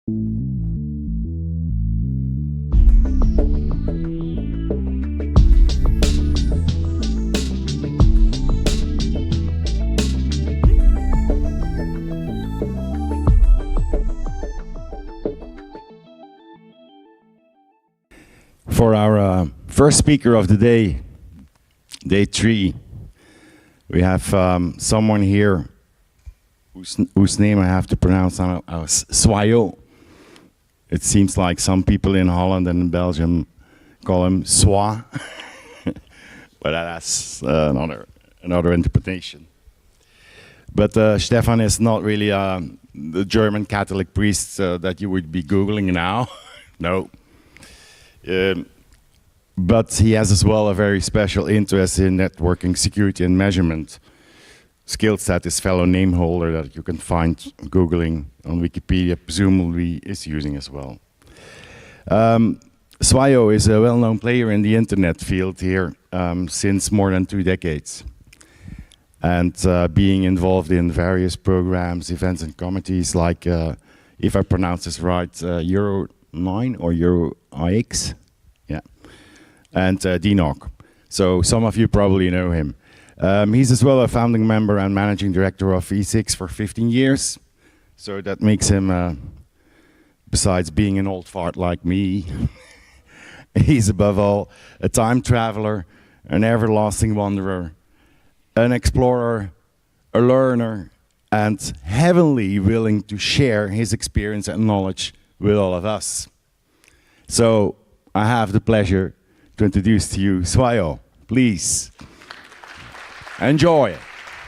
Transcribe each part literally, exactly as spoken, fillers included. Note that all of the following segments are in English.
For our uh, first speaker of the day, day three, we have um, someone here whose, whose name I have to pronounce uh, uh, Swayo. It seems like some people in Holland and in Belgium call him Swa, but that's uh, another, another interpretation. But uh, Stefan is not really uh, the German Catholic priest uh, that you would be Googling now. No. Um, but he has as well a very special interest in networking, security and measurement. Skill set his fellow name holder that you can find Googling on Wikipedia, presumably is using as well. Um, Swayo is a well-known player in the internet field here um, since more than two decades. And uh, being involved in various programs, events and committees like, uh, if I pronounce this right, uh, Euro nine or Euro I X, yeah, and uh, D N O C. So some of you probably know him. Um, he's as well a founding member and managing director of E six for fifteen years. So that makes him, uh, besides being an old fart like me, he's above all a time traveler, an everlasting wanderer, an explorer, a learner, and heavenly willing to share his experience and knowledge with all of us. So I have the pleasure to introduce to you Swayo. Please enjoy.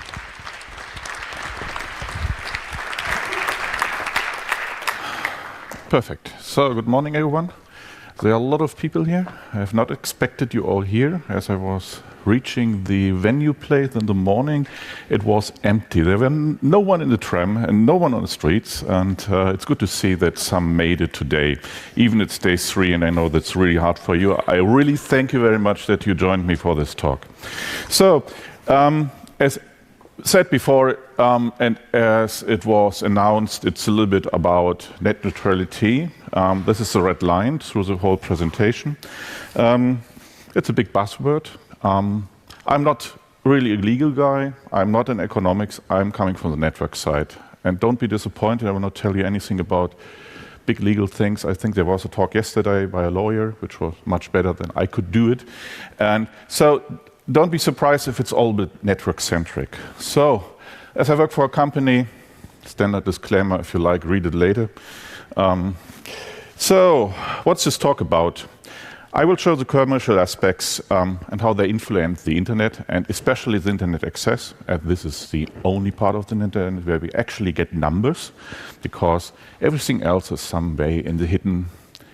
Perfect. So good morning, everyone. There are a lot of people here. I have not expected you all here. As I was reaching the venue place in the morning, it was empty. There were no one in the tram and no one on the streets. And uh, it's good to see that some made it today. Even it's day three, and I know that's really hard for you. I really thank you very much that you joined me for this talk. So, um, as said before, um, and as it was announced, it's a little bit about net neutrality. Um, this is the red line through the whole presentation. Um, it's a big buzzword. Um, I'm not really a legal guy. I'm not in economics. I'm coming from the network side. And don't be disappointed. I will not tell you anything about big legal things. I think there was a talk yesterday by a lawyer, which was much better than I could do it. And so don't be surprised if it's all a bit network-centric. So, as I work for a company, standard disclaimer, if you like, read it later. Um, so, what's this talk about? I will show the commercial aspects um, and how they influence the internet, and especially the internet access. And this is the only part of the internet where we actually get numbers, because everything else is some way in the hidden,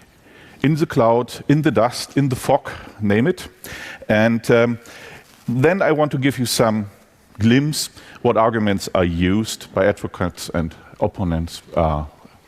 in the cloud, in the dust, in the fog, name it. And um, then I want to give you some glimpse what arguments are used by advocates and opponents uh,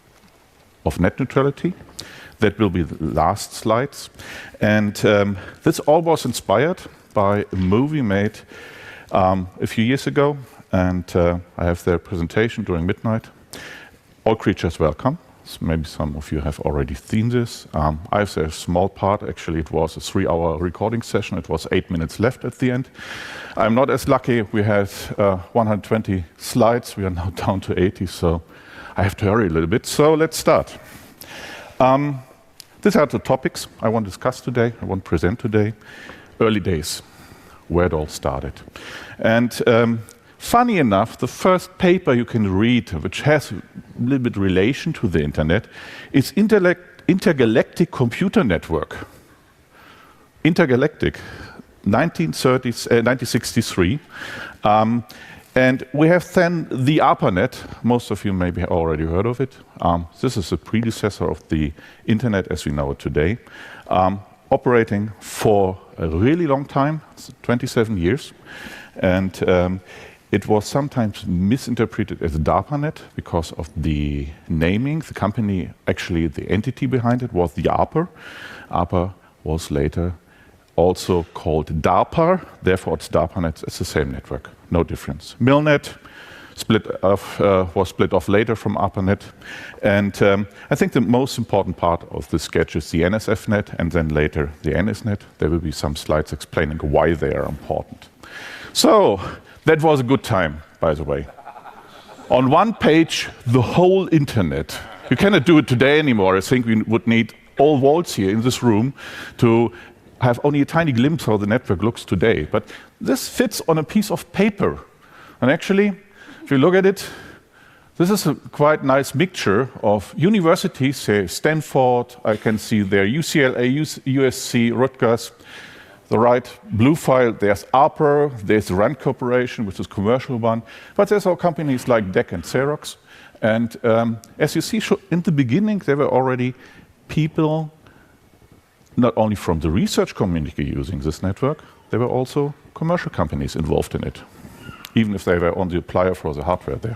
of net neutrality. That will be the last slides. And um, this all was inspired by a movie made um, a few years ago. And uh, I have their presentation during midnight. All Creatures Welcome. So maybe some of you have already seen this. Um, I have a small part. Actually, it was a three-hour recording session. It was eight minutes left at the end. I'm not as lucky. We had uh, one hundred twenty slides. We are now down to eighty, so I have to hurry a little bit. So let's start. Um, these are the topics I want to discuss today, I want to present today. Early days, where it all started. And um, funny enough, the first paper you can read, which has a little bit relation to the internet, is Intergalactic Computer Network. Intergalactic, nineteen sixty-three. Um, and we have then the ARPANET. Most of you maybe already heard of it. Um, this is the predecessor of the internet as we know it today. Um, operating for a really long time, twenty-seven years. And um, it was sometimes misinterpreted as DARPANET because of the naming. The company, actually the entity behind it was the ARPA. ARPA was later also called DARPA, therefore it's DARPANET, it's the same network, no difference. MILNET, split off, uh, was split off later from ARPANET. And um, I think the most important part of the sketch is the N S F net, and then later the N S net. There will be some slides explaining why they are important. So that was a good time, by the way. On one page, the whole internet. You cannot do it today anymore. I think we would need all walls here in this room to have only a tiny glimpse of how the network looks today. But this fits on a piece of paper. And actually, if you look at it, this is a quite nice mixture of universities, say Stanford, I can see there U C L A, U S C, Rutgers. The right blue file, there's ARPA, there's the RAND Corporation, which is a commercial one, but there's all companies like D E C and Xerox. And um, as you see, in the beginning, there were already people, not only from the research community using this network, there were also commercial companies involved in it, even if they were on the applier for the hardware there.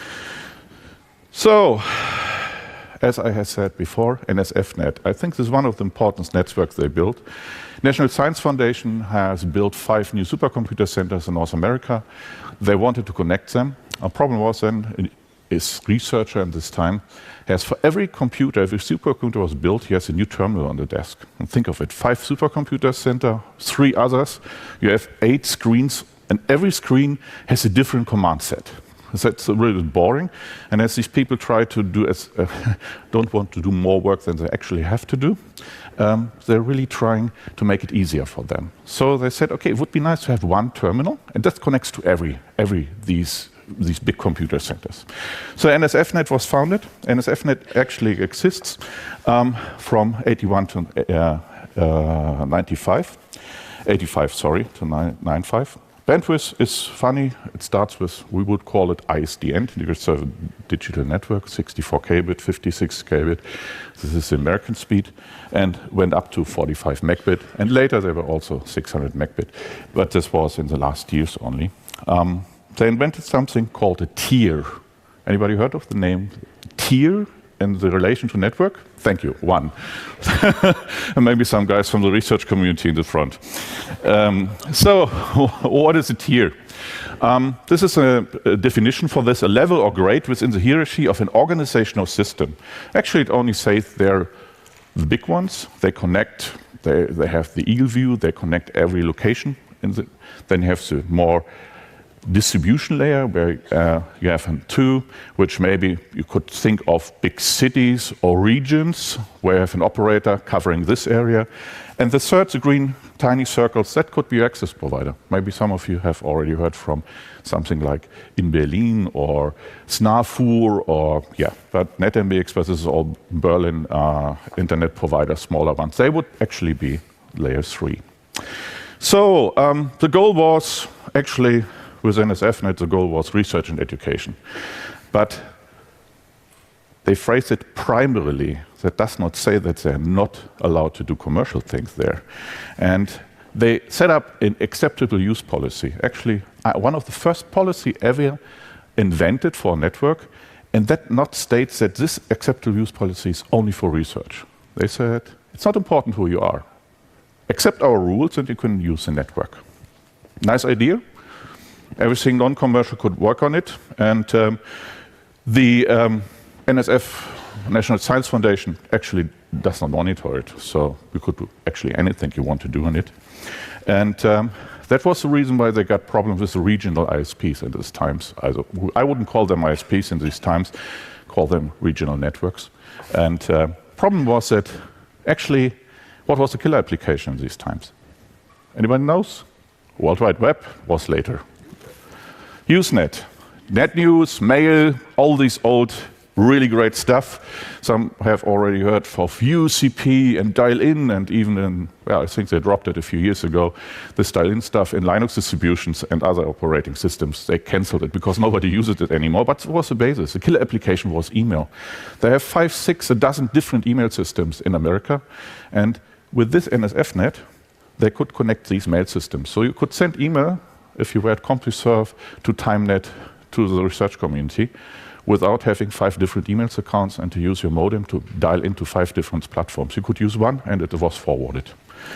So, as I have said before, N S F net, I think this is one of the important networks they built. National Science Foundation has built five new supercomputer centers in North America. They wanted to connect them. Our problem was then, is researcher at this time has for every computer, every supercomputer was built, he has a new terminal on the desk. And think of it, five supercomputer center, three others, you have eight screens, and every screen has a different command set. That's a little bit boring. And as these people try to do, as, uh, don't want to do more work than they actually have to do, um, they're really trying to make it easier for them. So they said, okay, it would be nice to have one terminal, and that connects to every, every these, these big computer centers. So N S F net was founded. N S F net actually exists um, from eighty-one to uh, uh, ninety-five, eighty-five, sorry, to ninety-five. Bandwidth is funny. It starts with, we would call it I S D N, Integrated Service Digital Network, sixty-four K bit, fifty-six K bit. This is the American speed, and went up to forty-five megabit. And later there were also six hundred megabit, but this was in the last years only. Um, they invented something called a tier. Anybody heard of the name tier in the relation to network? Thank you, one. And maybe some guys from the research community in the front. Um, so, what is a tier? Um, this is a, a definition for this, a level or grade within the hierarchy of an organizational system. Actually, it only says they're the big ones. They connect, they, they have the eagle view, they connect every location. In the, then you have the more distribution layer where uh, you have two, which maybe you could think of big cities or regions where you have an operator covering this area. And the third, the green tiny circles, that could be your access provider. Maybe some of you have already heard from something like in Berlin or Snarfur or, yeah, but NetMBX, but this is all Berlin uh, internet providers, smaller ones. They would actually be layer three. So um, the goal was actually, with N S F net, the goal was research and education. But they phrase it primarily. That does not say that they're not allowed to do commercial things there. And they set up an acceptable use policy. Actually, uh, one of the first policy ever invented for a network, and that not states that this acceptable use policy is only for research. They said, it's not important who you are. Accept our rules and you can use the network. Nice idea. Everything non-commercial could work on it, and um, the um, N S F, National Science Foundation, actually does not monitor it, so you could do actually anything you want to do on it. And um, that was the reason why they got problems with the regional I S Ps in these times. I wouldn't call them I S Ps in these times, call them regional networks. And uh, problem was that actually, what was the killer application in these times? Anybody knows? World Wide Web was later. Usenet, NetNews, Mail, all these old, really great stuff. Some have already heard of U C P and dial-in, and even in, well, I think they dropped it a few years ago, this dial-in stuff in Linux distributions and other operating systems. They canceled it because nobody uses it anymore, but it was the basis. The killer application was email. They have five, six, a dozen different email systems in America, and with this N S F net, they could connect these mail systems. So you could send email, if you were at CompuServe, to TimeNet, to the research community, without having five different emails accounts and to use your modem to dial into five different platforms. You could use one, and it was forwarded.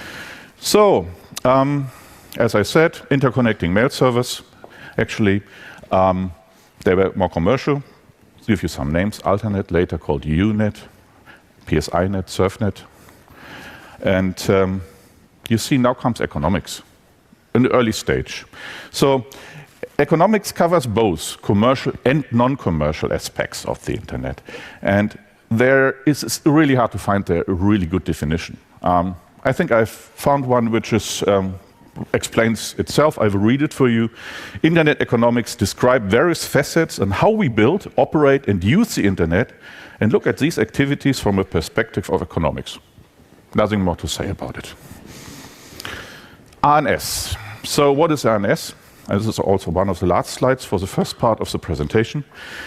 So, um, as I said, interconnecting mail servers. Actually, um, they were more commercial. I'll give you some names: Alternet, later called U net, P S I net, SurfNet. And um, you see, now comes economics in the early stage. So economics covers both commercial and non-commercial aspects of the internet. And there is it's really hard to find a really good definition. Um, I think I've found one which is, um, explains itself. I will read it for you. Internet economics describe various facets and how we build, operate, and use the internet, and look at these activities from a perspective of economics. Nothing more to say about it. R N S. So what is R N S? And this is also one of the last slides for the first part of the presentation.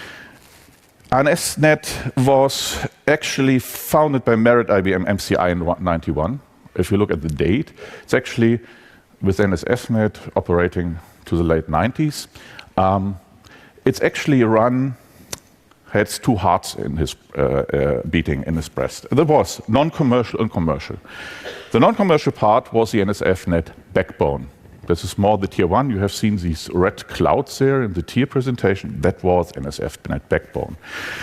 ARNSNet was actually founded by Merit I B M M C I in ninety-one. If you look at the date, it's actually with NSFNet operating to the late nineties. Um, it's actually run, had two hearts in his uh, uh, beating in his breast. There was non-commercial and commercial. The non-commercial part was the NSFNet backbone. This is more the tier one. You have seen these red clouds there in the tier presentation. That was NSFNet backbone.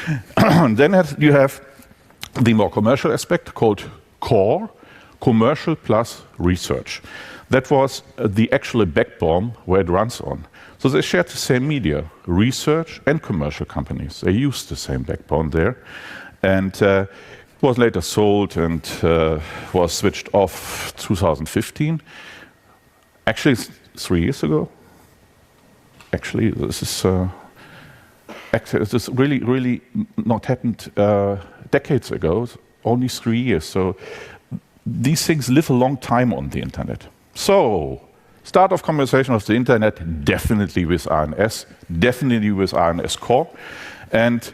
Then you have the more commercial aspect called core, commercial plus research. That was the actual backbone where it runs on. So they shared the same media, research and commercial companies. They used the same backbone there. And uh, it was later sold and uh, was switched off two thousand fifteen. Actually, three years ago. Actually, this is uh, actually, this really, really not happened uh, decades ago. Only three years. So these things live a long time on the internet. So, start of conversation of the internet, definitely with R N S, definitely with R N S Core, and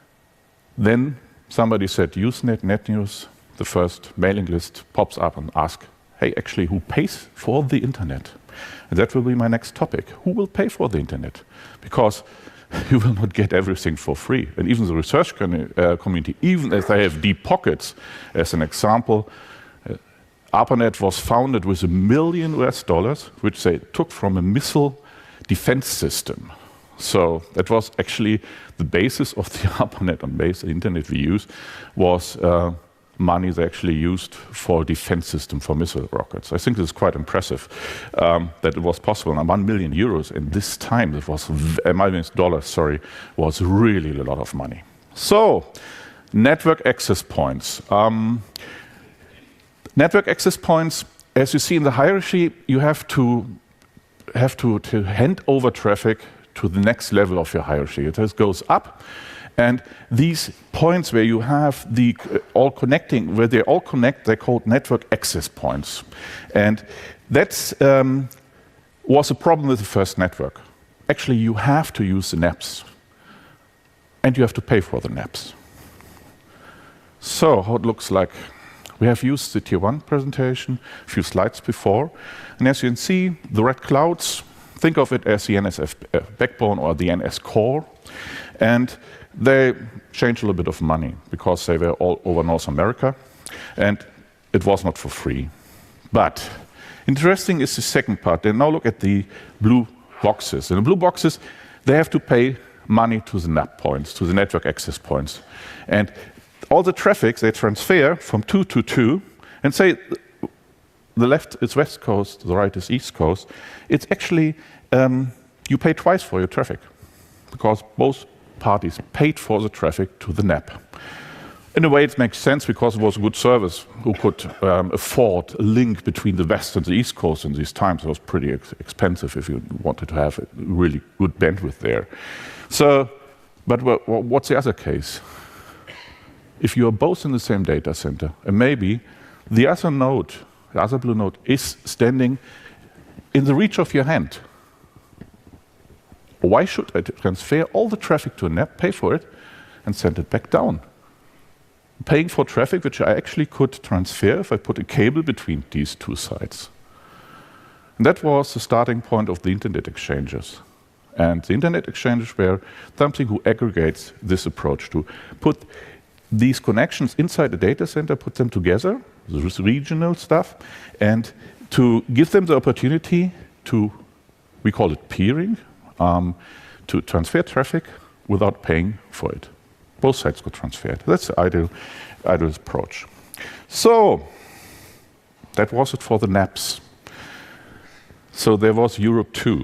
then somebody said Usenet, NetNews, the first mailing list pops up and asks, hey, actually, who pays for the internet? And that will be my next topic. Who will pay for the internet? Because you will not get everything for free. And even the research uh, community, even if they have deep pockets, as an example, uh, ARPANET was founded with a million U S dollars, which they took from a missile defense system. So that was actually the basis of the ARPANET and base the internet we use was uh, money they actually used for a defense system for missile rockets. I think this is quite impressive um, that it was possible. And one million euros in this time, it was a million dollars, sorry, was really a lot of money. So, network access points. Um, network access points, as you see in the hierarchy, you have to have to, to hand over traffic to the next level of your hierarchy. It just goes up. And these points where you have the uh, all connecting, where they all connect, they're called network access points. And that um, was a problem with the first network. Actually, you have to use the N A Ps. And you have to pay for the N A Ps. So, how it looks like. We have used the tier one presentation a few slides before. And as you can see, the red clouds, think of it as the N S F uh, backbone or the N S core. And they changed a little bit of money because they were all over North America and it was not for free. But interesting is the second part. They now look at the blue boxes. In the blue boxes, they have to pay money to the N A P points, to the network access points. And all the traffic they transfer from two to two and say the left is West Coast, the right is East Coast. It's actually, um, you pay twice for your traffic because both parties paid for the traffic to the N A P. In a way, it makes sense because it was a good service who could um, afford a link between the West and the East Coast in these times. It was pretty ex expensive if you wanted to have a really good bandwidth there. So, but what's the other case? If you are both in the same data center, and maybe the other node, the other blue node, is standing in the reach of your hand, why should I transfer all the traffic to a N A P, pay for it, and send it back down? Paying for traffic which I actually could transfer if I put a cable between these two sides. And that was the starting point of the internet exchanges. And the internet exchanges were something who aggregates this approach to put these connections inside the data center, put them together, this regional stuff, and to give them the opportunity to, we call it peering, um, to transfer traffic without paying for it. Both sides could transfer it. That's the ideal, ideal approach. So that was it for the N A Ps. So there was Europe two.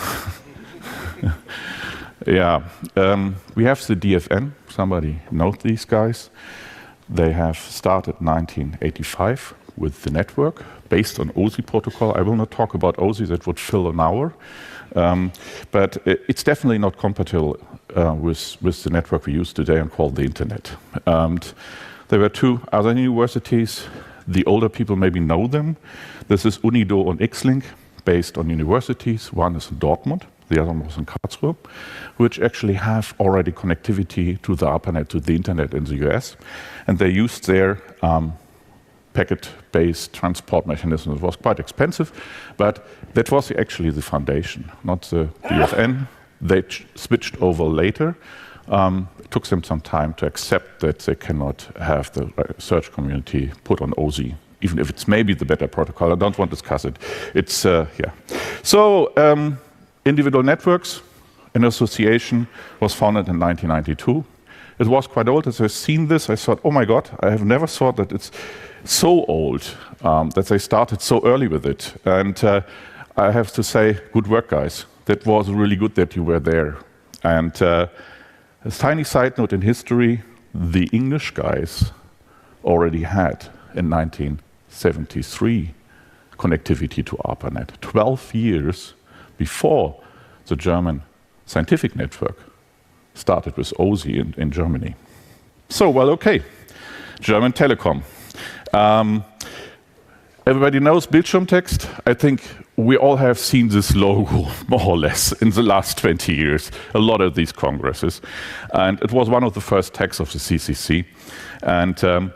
Yeah, um, we have the D F N. Somebody knows these guys. They have started nineteen eighty-five with the network based on O S I protocol. I will not talk about O S I, that would fill an hour. Um, but it's definitely not compatible uh, with, with the network we use today and called the internet. And there were two other universities. The older people maybe know them. This is UNIDO and X-Link, based on universities. One is in Dortmund, the other one was in Karlsruhe, which actually have already connectivity to the ARPANET, to the internet in the U S. And they used their um, packet-based transport mechanism. It was quite expensive, but that was actually the foundation, not the D F N. They switched over later. Um, it took them some time to accept that they cannot have the research community put on O S I, even if it's maybe the better protocol. I don't want to discuss it. It's, uh, yeah. So, um, individual networks, an association was founded in nineteen ninety-two. It was quite old. As I've seen this, I thought, oh my God, I have never thought that it's so old, um, that they started so early with it. And uh, I have to say, good work, guys. That was really good that you were there. And uh, a tiny side note in history, the English guys already had, in nineteen seventy-three, connectivity to ARPANET, twelve years before the German scientific network started with O S I in, in Germany. So, well, okay, German Telekom. Um, everybody knows Bildschirmtext. I think we all have seen this logo, more or less, in the last twenty years, a lot of these congresses. And it was one of the first texts of the C C C. And um,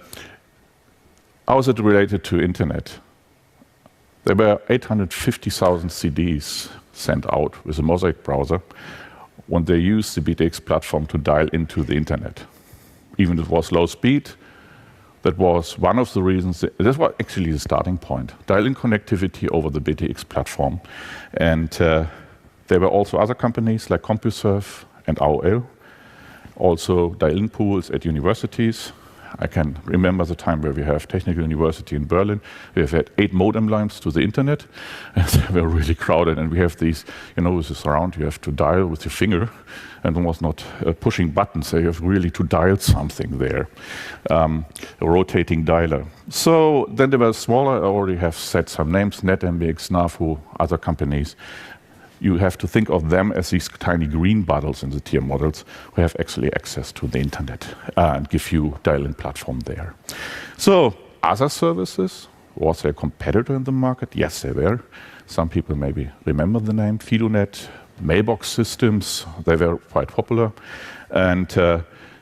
how is it related to internet? There were eight hundred fifty thousand C Ds sent out with a Mosaic browser when they used the B T X platform to dial into the internet. Even if it was low speed, that was one of the reasons. That, this was actually the starting point. Dial-in connectivity over the B T X platform. And uh, there were also other companies like CompuServe and A O L, also dial-in pools at universities. I can remember the time where we have Technical University in Berlin. We have had eight modem lines to the internet, and they were really crowded. And we have these, you know, with this around, you have to dial with your finger, and it was not uh, pushing buttons. So you have really to dial something there, um, a rotating dialer. So then there were smaller. I already have said some names: NetMBX, NAFU, other companies. You have to think of them as these tiny green bottles in the tier models who have actually access to the internet uh, and give you dial-in platform there. So other services, was there a competitor in the market? Yes, there were. Some people maybe remember the name, FidoNet, mailbox systems, they were quite popular. And uh,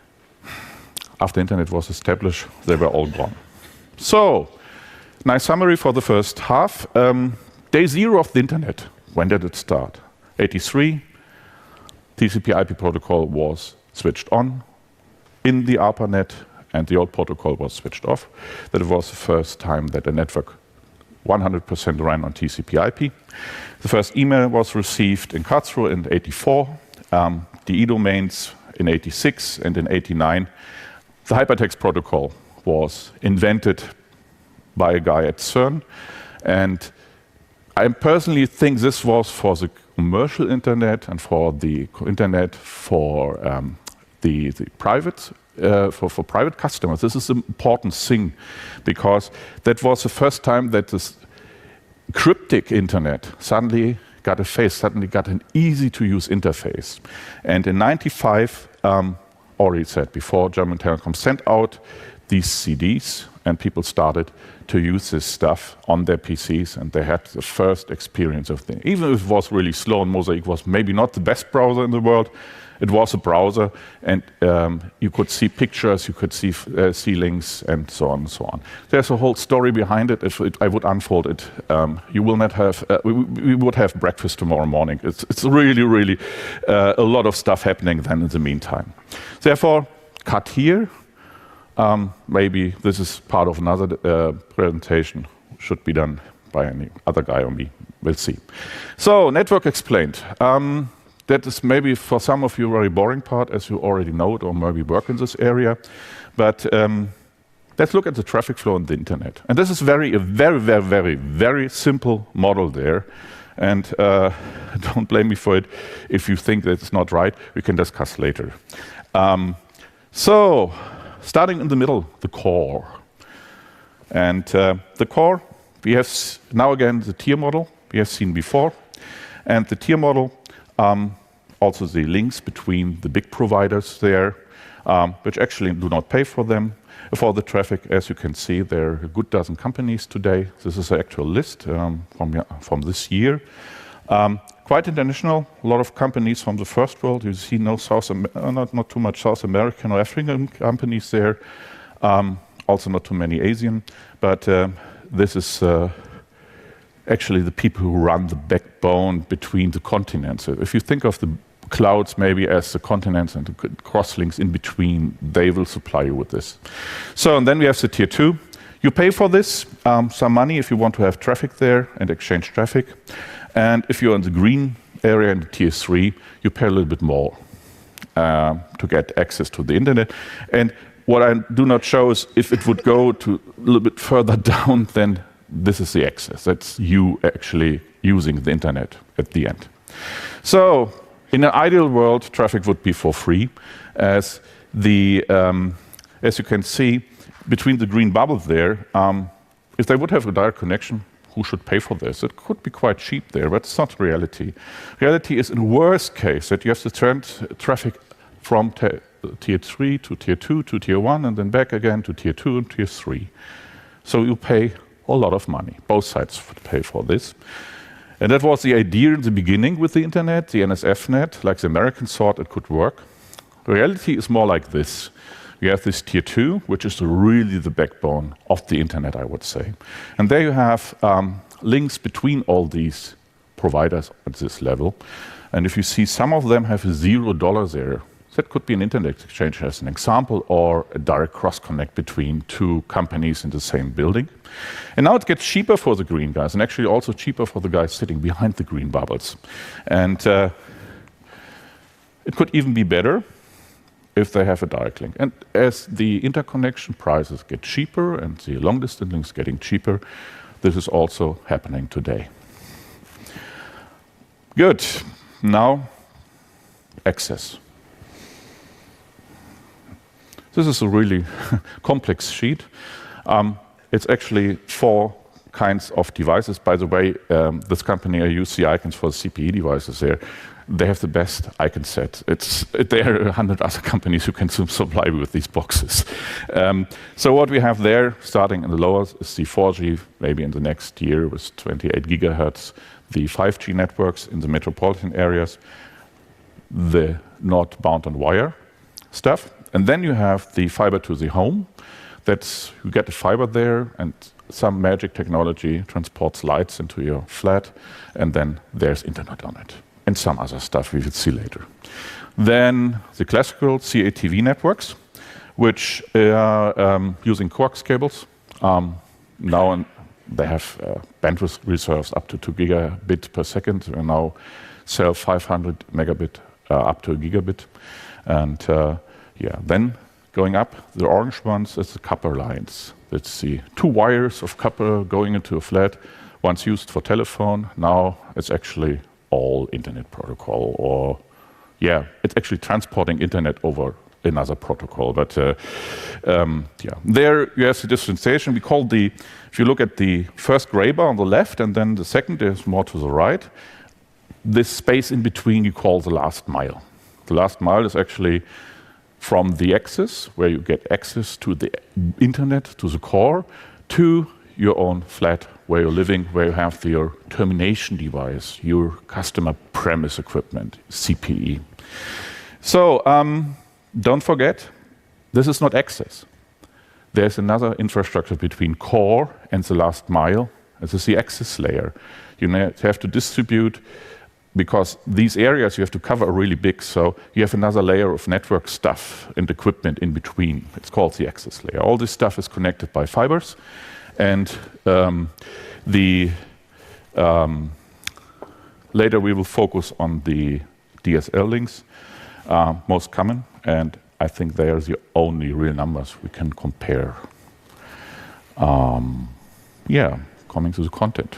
after internet was established, they were all gone. So, nice summary for the first half. Um, day zero of the internet. When did it start? eighty-three, T C P I P protocol was switched on in the ARPANET, and the old protocol was switched off. That was the first time that a network one hundred percent ran on T C P I P. The first email was received in Karlsruhe in eighty-four, um, the e-domains in eighty-six, and in eighty-nine, the hypertext protocol was invented by a guy at CERN. And I personally think this was for the commercial internet and for the internet for um, the, the private, uh, for, for private customers. This is an important thing because that was the first time that this cryptic internet suddenly got a face, suddenly got an easy to use interface. And in ninety-five, um, already said before, German Telekom sent out these C Ds and people started to use this stuff on their P Cs, and they had the first experience of things. Even if it was really slow, and Mosaic was maybe not the best browser in the world, it was a browser, and um, you could see pictures, you could see, uh, see links, and so on and so on. There's a whole story behind it. If it, I would unfold it, um, you will not have, uh, we, we would have breakfast tomorrow morning. It's, it's really, really uh, a lot of stuff happening then in the meantime. Therefore, cut here. Um, maybe this is part of another uh, presentation, should be done by any other guy or me, we'll see. So, network explained. Um, that is maybe for some of you a very boring part, as you already know it or maybe work in this area. But um, let's look at the traffic flow on the internet. And this is very, a very, very, very, very simple model there. And uh, don't blame me for it if you think that it's not right. We can discuss later. Um, so, starting in the middle, the core. And uh, the core, we have now again the tier model we have seen before. And the tier model, um, also the links between the big providers there, um, which actually do not pay for them. For the traffic, as you can see, there are a good dozen companies today. This is an actual list um, from, from this year. Um, quite international, a lot of companies from the first world. You see no South, Am uh, not, not too much South American or African companies there. Um, also not too many Asian, but uh, this is uh, actually the people who run the backbone between the continents. So if you think of the clouds maybe as the continents and the crosslinks in between, they will supply you with this. So, and then we have the tier two. You pay for this, um, some money if you want to have traffic there and exchange traffic. And if you're in the green area in the tier three, you pay a little bit more uh, to get access to the internet. And what I do not show is if it would go to a little bit further down, then this is the access. That's you actually using the internet at the end. So, in an ideal world, traffic would be for free, as the um, as you can see between the green bubbles there. Um, if they would have a direct connection, who should pay for this? It could be quite cheap there, but it's not reality. Reality is, in worst case, that you have to turn traffic from tier three to tier two to tier one, and then back again to tier two and tier three. So you pay a lot of money. Both sides would pay for this. And that was the idea in the beginning with the internet, the N S F net, like the Americans thought it could work. Reality is more like this. We have this tier two, which is really the backbone of the internet, I would say. And there you have um, links between all these providers at this level. And if you see some of them have zero dollars there, that could be an internet exchange as an example, or a direct cross-connect between two companies in the same building. And now it gets cheaper for the green guys, and actually also cheaper for the guys sitting behind the green bubbles. And uh, it could even be better if they have a direct link. And as the interconnection prices get cheaper and the long-distance links getting cheaper, this is also happening today. Good. Now, access. This is a really complex sheet. Um, it's actually four kinds of devices. By the way, um, this company, I use the icons for the C P E devices there. They have the best icon set. It's, there are a hundred other companies who can supply with these boxes. Um, so what we have there, starting in the lower, is the four G, maybe in the next year with twenty-eight gigahertz, the five G networks in the metropolitan areas, the not bound on wire stuff. And then you have the fiber to the home. That's, you get the fiber there, and some magic technology transports lights into your flat, and then there's internet on it. And some other stuff we will see later. Then the classical C A T V networks, which are um, using coax cables. Um, now and they have uh, bandwidth reserves up to two gigabit per second. We now sell five hundred megabit uh, up to a gigabit. And uh, yeah, then going up, the orange ones is the copper lines. That's the two wires of copper going into a flat, once used for telephone. Now it's actually all internet protocol, or yeah, it's actually transporting internet over another protocol. But uh, um, yeah, there you have the differentiation. We call the, if you look at the first gray bar on the left, and then the second is more to the right, this space in between you call the last mile. The last mile is actually from the access, where you get access to the internet, to the core, to your own flat where you're living, where you have your termination device, your customer premise equipment, C P E. So um, don't forget, this is not access. There's another infrastructure between core and the last mile. This is the access layer. You have to distribute, because these areas you have to cover are really big, so you have another layer of network stuff and equipment in between. It's called the access layer. All this stuff is connected by fibers, and um, the um, later we will focus on the D S L links are most common, and I think they are the only real numbers we can compare. Um, yeah, coming to the content.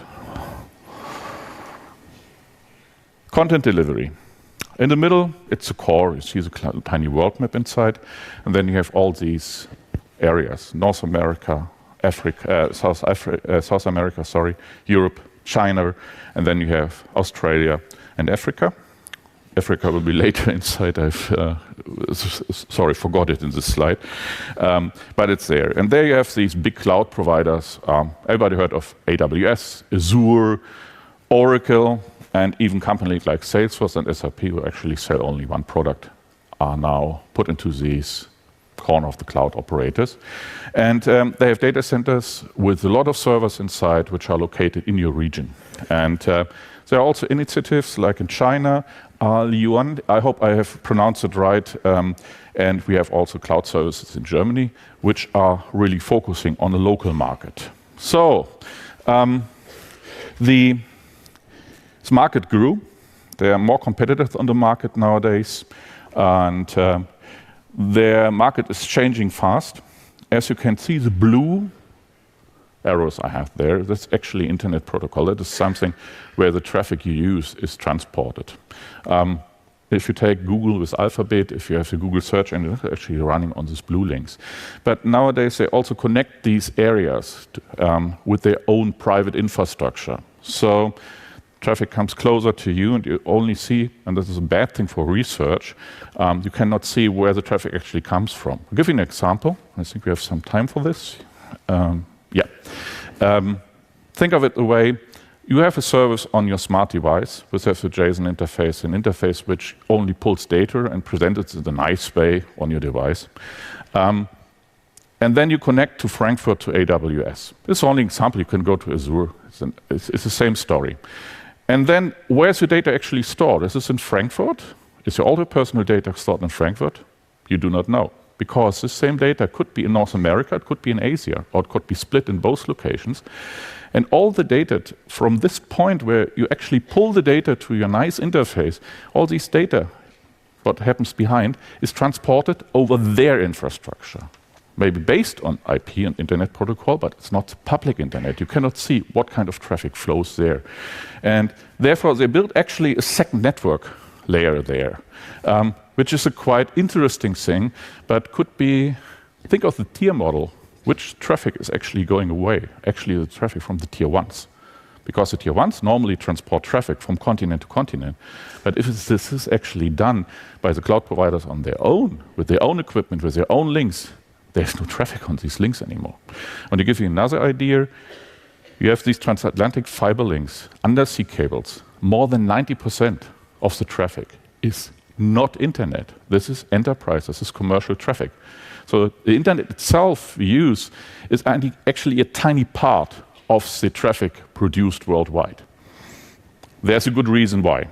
Content delivery. In the middle, it's the core. You see the tiny world map inside, and then you have all these areas: North America, Africa, uh, South, Afri uh, South America, sorry, Europe, China, and then you have Australia and Africa. Africa will be later inside. I've uh, sorry, forgot it in this slide, um, but it's there. And there you have these big cloud providers. Um, everybody heard of A W S, Azure, Oracle, and even companies like Salesforce and S A P, who actually sell only one product, are now put into these corner of the cloud operators. And um, they have data centers with a lot of servers inside, which are located in your region. And uh, there are also initiatives like in China, uh, Yuan, I hope I have pronounced it right, um, and we have also cloud services in Germany, which are really focusing on the local market. So um, the this market grew. There are more competitors on the market nowadays, and uh, their market is changing fast. As you can see, the blue arrows I have there, that's actually Internet Protocol. That is something where the traffic you use is transported. Um, if you take Google with Alphabet, if you have the Google search engine, it's actually running on these blue links. But nowadays, they also connect these areas to, um, with their own private infrastructure. So traffic comes closer to you, and you only see, and this is a bad thing for research, um, you cannot see where the traffic actually comes from. I'll give you an example. I think we have some time for this. Um, yeah. Um, think of it the way you have a service on your smart device, which has a JSON interface, an interface which only pulls data and presents it in a nice way on your device. Um, and then you connect to Frankfurt to A W S. This is only an example. You can go to Azure. It's, an, it's, it's the same story. And then, where's your data actually stored? Is this in Frankfurt? Is all your personal data stored in Frankfurt? You do not know, because the same data could be in North America, it could be in Asia, or it could be split in both locations. And all the data from this point where you actually pull the data to your nice interface, all these data, what happens behind, is transported over their infrastructure. Maybe based on I P and Internet Protocol, but it's not public internet. You cannot see what kind of traffic flows there. And therefore, they built actually a second network layer there, um, which is a quite interesting thing, but could be, think of the tier model. Which traffic is actually going away? Actually, the traffic from the tier ones. Because the tier ones normally transport traffic from continent to continent. But if this is actually done by the cloud providers on their own, with their own equipment, with their own links, there's no traffic on these links anymore. And to give you another idea, you have these transatlantic fiber links, undersea cables. More than ninety percent of the traffic is not internet. This is enterprise, this is commercial traffic. So the internet itself we use is actually a tiny part of the traffic produced worldwide. There's a good reason why.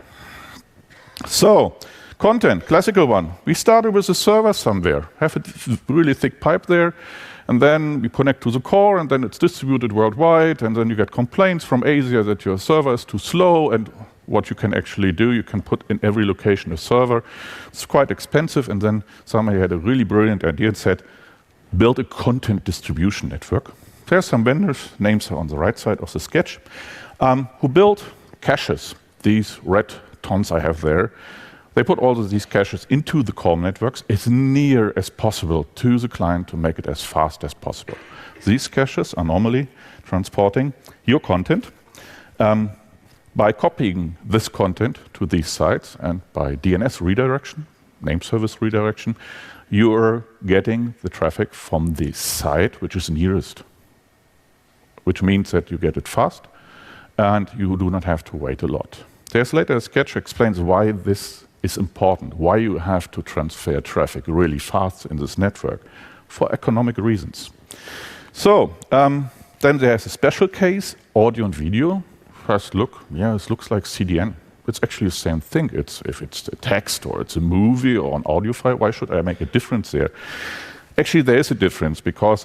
So, content, classical one. We started with a server somewhere, have a really thick pipe there, and then we connect to the core, and then it's distributed worldwide, and then you get complaints from Asia that your server is too slow, and what you can actually do, you can put in every location a server. It's quite expensive, and then somebody had a really brilliant idea and said, build a content distribution network. There's some vendors, names are on the right side of the sketch, um, who built caches, these red tons I have there. They put all of these caches into the core networks as near as possible to the client to make it as fast as possible. These caches are normally transporting your content um, by copying this content to these sites, and by D N S redirection, name service redirection, you are getting the traffic from the site which is nearest, which means that you get it fast and you do not have to wait a lot. There's later a sketch that explains why this is important, why you have to transfer traffic really fast in this network, for economic reasons. So, um, then there's a special case, audio and video. First look, yeah, this looks like C D N. It's actually the same thing. It's, if it's a text or it's a movie or an audio file, why should I make a difference there? Actually, there is a difference, because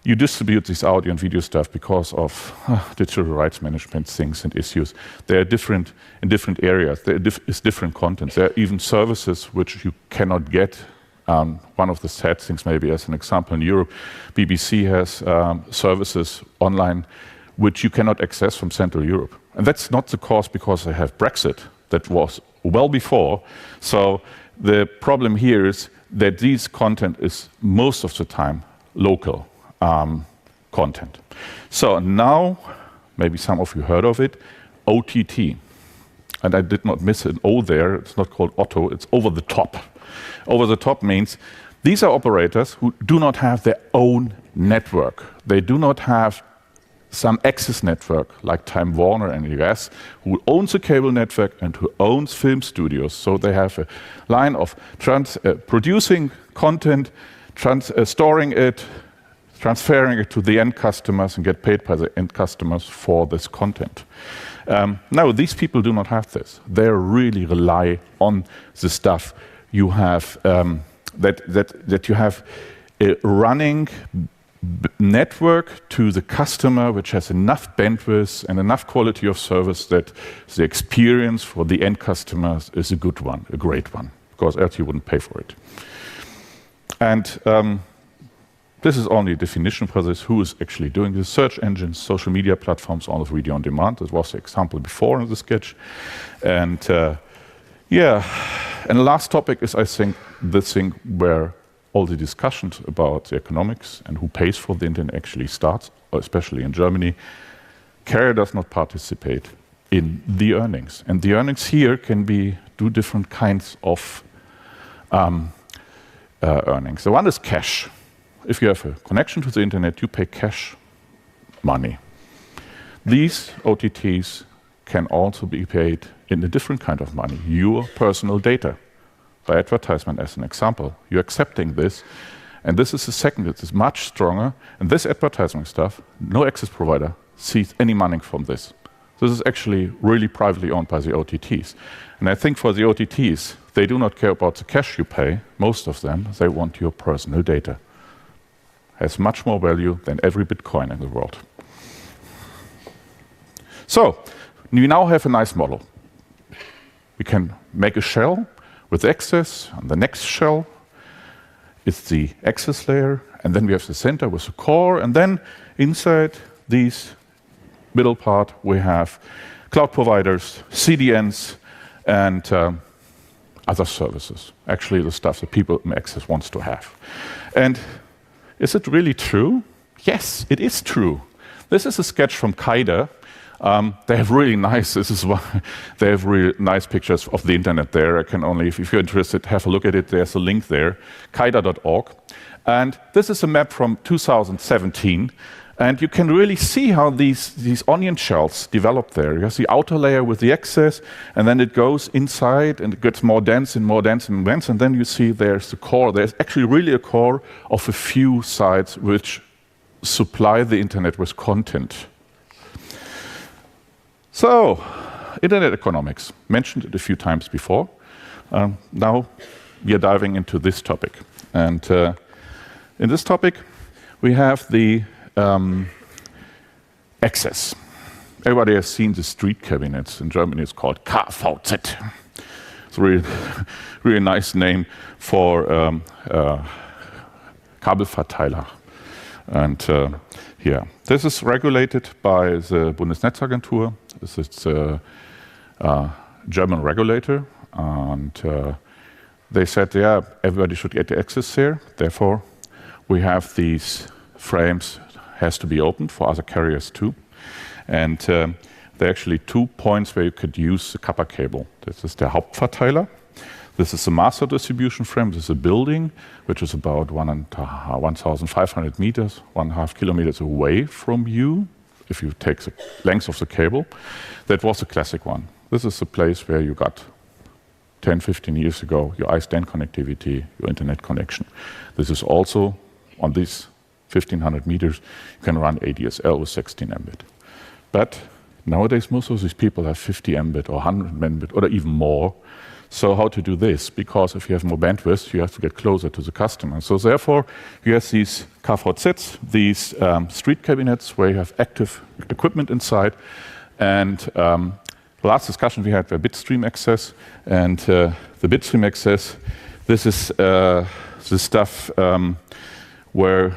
you distribute this audio and video stuff because of uh, digital rights management things and issues. They are different in different areas. There diff is different content. There are even services which you cannot get. Um, one of the sad things, maybe as an example, in Europe, B B C has um, services online which you cannot access from Central Europe. And that's not the cause because they have Brexit. That was well before. So the problem here is that this content is most of the time local um, content. So now, maybe some of you heard of it, O T T. And I did not miss an O there. It's not called Otto, it's over the top. Over the top means these are operators who do not have their own network. They do not have some access network like Time Warner and U S, who owns a cable network and who owns film studios. So they have a line of trans uh, producing content, trans uh, storing it, transferring it to the end customers and get paid by the end customers for this content. Um, no, these people do not have this. They really rely on the stuff you have, um, that, that, that you have a running network to the customer which has enough bandwidth and enough quality of service that the experience for the end customers is a good one, a great one, because else you wouldn't pay for it. And um, this is only a definition for this, who is actually doing this. Search engines, social media platforms, all of video on demand. This was the example before in the sketch. And uh, yeah, and the last topic is, I think, this thing where all the discussions about the economics and who pays for the internet actually starts, especially in Germany. Carrier does not participate in the earnings. And the earnings here can be do different kinds of um, uh, earnings. The one is cash. If you have a connection to the internet, you pay cash money. These O T Ts can also be paid in a different kind of money, your personal data. By advertisement as an example. You're accepting this, and this is the second, it is much stronger, and this advertising stuff, no access provider sees any money from this. This is actually really privately owned by the O T Ts. And I think for the O T Ts, they do not care about the cash you pay, most of them, they want your personal data. Has much more value than every Bitcoin in the world. So, we now have a nice model. We can make a shell with access, and the next shell is the access layer, and then we have the center with the core, and then inside these middle part we have cloud providers, C D Ns, and um, other services. Actually, the stuff that people in access wants to have. And is it really true? Yes, it is true. This is a sketch from Kaida. Um, they have really nice. This is why they have really nice pictures of the internet there. I can only, if, if you're interested, have a look at it. There's a link there, kaida dot org, and this is a map from two thousand seventeen. And you can really see how these these onion shells develop there. You have the outer layer with the access, and then it goes inside, and it gets more dense and more dense and dense. And then you see there's the core. There's actually really a core of a few sites which supply the internet with content. So, internet economics, mentioned it a few times before. Um, now we are diving into this topic. And uh, in this topic, we have the um, access. Everybody has seen the street cabinets. In Germany, it's called K V Z. It's a really, really nice name for um, uh, Kabelverteiler. And uh, yeah, this is regulated by the Bundesnetzagentur. This is a, a German regulator, and uh, they said, yeah, everybody should get access here. Therefore, we have these frames, has to be opened for other carriers too. And um, there are actually two points where you could use the copper cable. This is the Hauptverteiler. This is the master distribution frame. This is a building which is about one thousand five hundred meters, one and a half kilometers away from you, if you take the length of the cable. That was a classic one. This is the place where you got ten, fifteen years ago your I S D N connectivity, your internet connection. This is also on these fifteen hundred meters, you can run A D S L with sixteen megabit. But nowadays, most of these people have fifty megabit or one hundred megabit or even more. So how to do this? Because if you have more bandwidth, you have to get closer to the customer. So therefore, you have these K V Zs, these um, street cabinets where you have active equipment inside. And um, the last discussion we had were bitstream access. And uh, the bitstream access, this is uh, the stuff um, where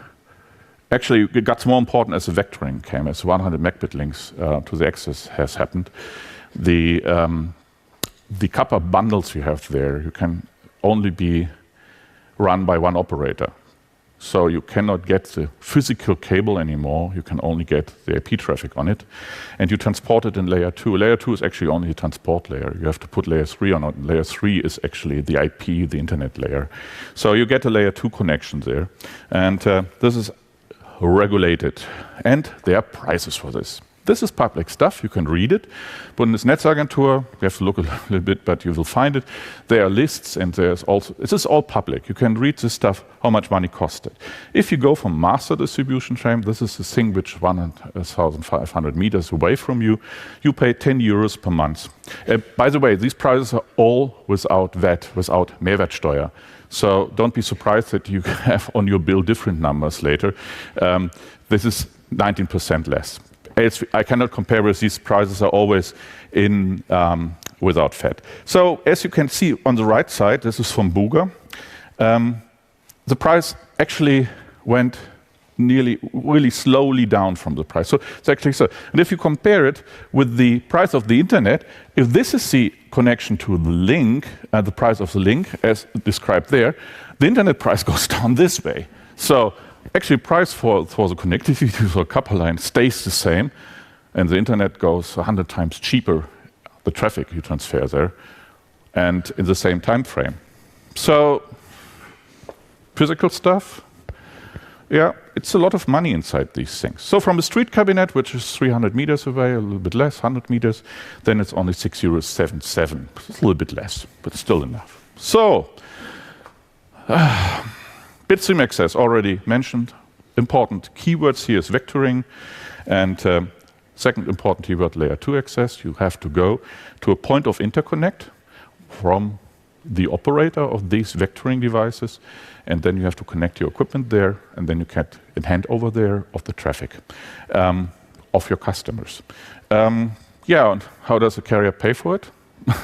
actually it got more important as the vectoring came, as one hundred megabit links uh, to the access has happened. The um, The copper bundles you have there, you can only be run by one operator. So you cannot get the physical cable anymore, you can only get the I P traffic on it. And you transport it in layer two. Layer two is actually only a transport layer. You have to put layer three on it. Layer three is actually the I P, the internet layer. So you get a layer two connection there. And uh, this is regulated. And there are prices for this. This is public stuff, you can read it. Bundesnetzagentur, you have to look a little bit, but you will find it. There are lists, and there's also, this is all public. You can read this stuff, how much money costed. If you go from master distribution frame, this is the thing which is one thousand five hundred meters away from you, you pay ten euros per month. Uh, by the way, these prices are all without V A T, without Mehrwertsteuer. So don't be surprised that you have on your bill different numbers later. Um, this is nineteen percent less. I cannot compare with these prices are always in um, without V A T. So as you can see on the right side, this is from Buga. Um, the price actually went nearly really slowly down from the price. So it's actually so. And if you compare it with the price of the internet, if this is the connection to the link, uh, the price of the link as described there, the internet price goes down this way. So actually, price for, for the connectivity for a copper line stays the same, and the internet goes one hundred times cheaper, the traffic you transfer there, and in the same time frame. So, physical stuff, yeah, it's a lot of money inside these things. So from a street cabinet, which is three hundred meters away, a little bit less, one hundred meters, then it's only six euros seventy-seven. It's a little bit less, but still enough. So, uh, bitstream access, already mentioned. Important keywords here is vectoring. And um, second important keyword, layer two access. You have to go to a point of interconnect from the operator of these vectoring devices. And then you have to connect your equipment there. And then you get a handover there of the traffic um, of your customers. Um, yeah, and how does the carrier pay for it?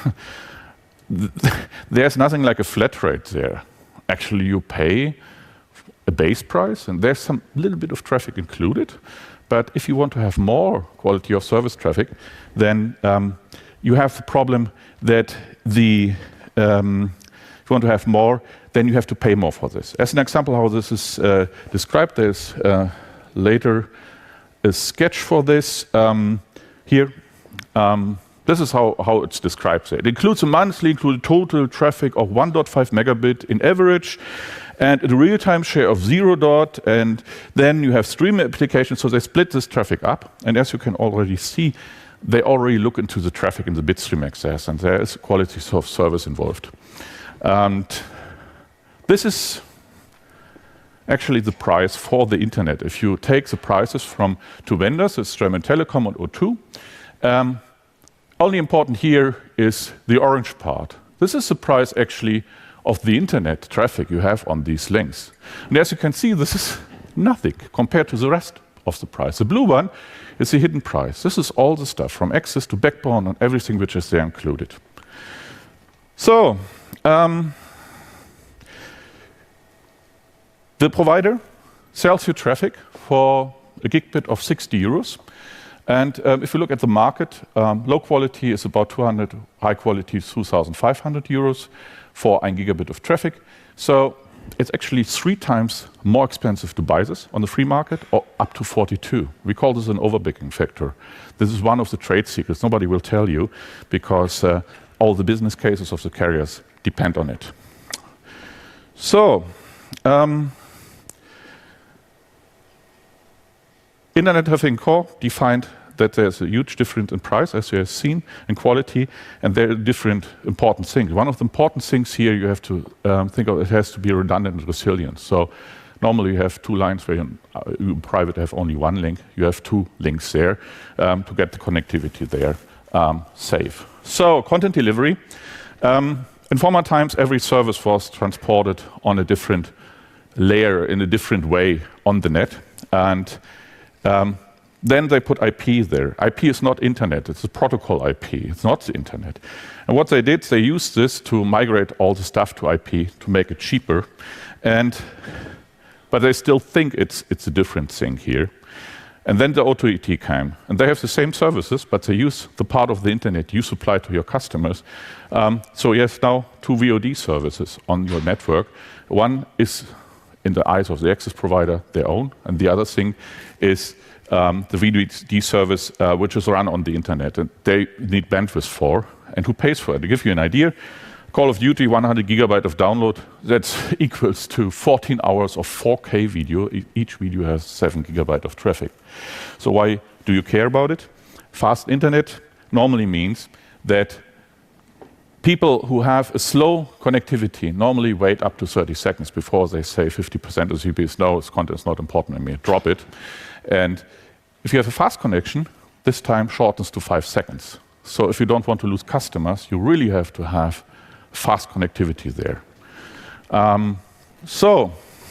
There's nothing like a flat rate there. Actually, you pay a base price, and there's some little bit of traffic included. But if you want to have more quality of service traffic, then um, you have the problem that the um, if you want to have more, then you have to pay more for this. As an example, how this is uh, described, there's uh, later a sketch for this um, here. Um, This is how, how it's described. It includes a monthly included total traffic of one point five megabit in average, and a real-time share of zero dot, and then you have stream applications, so they split this traffic up. And as you can already see, they already look into the traffic in the bitstream access, and there is quality of service involved. And this is actually the price for the internet. If you take the prices from two vendors, it's German Telekom and O two, um, only important here is the orange part. This is the price actually of the internet traffic you have on these links. And as you can see, this is nothing compared to the rest of the price. The blue one is the hidden price. This is all the stuff from access to backbone and everything which is there included. So, um, the provider sells you traffic for a gigabit of sixty euros. And um, if you look at the market, um, low quality is about two hundred, high quality is two thousand five hundred euros for one gigabit of traffic. So it's actually three times more expensive to buy this on the free market, or up to forty-two. We call this an overbooking factor. This is one of the trade secrets. Nobody will tell you, because uh, all the business cases of the carriers depend on it. So, um, Internet Traffic Core defined that there's a huge difference in price, as you have seen, and quality, and there are different important things. One of the important things here you have to um, think of, it has to be redundant and resilient. So normally you have two lines where you, uh, you private have only one link. You have two links there um, to get the connectivity there um, safe. So content delivery. Um, in former times, every service was transported on a different layer in a different way on the net. And um, then they put I P there. I P is not internet, it's a protocol I P, it's not the internet. And what they did, they used this to migrate all the stuff to I P to make it cheaper. And, but they still think it's, it's a different thing here. And then the O two E T came, and they have the same services, but they use the part of the internet you supply to your customers. Um, so you have now two V O D services on your network. One is, in the eyes of the access provider, their own, and the other thing is um, the V O D service, uh, which is run on the internet, and they need bandwidth for. And who pays for it? To give you an idea, Call of Duty, one hundred gigabyte of download, that equals to fourteen hours of four K video. E each video has seven gigabyte of traffic. So why do you care about it? Fast internet normally means that people who have a slow connectivity normally wait up to thirty seconds before they say fifty percent of C P Us, no, this content is not important to me, drop it. And if you have a fast connection, this time shortens to five seconds. So if you don't want to lose customers, you really have to have fast connectivity there. Um, so,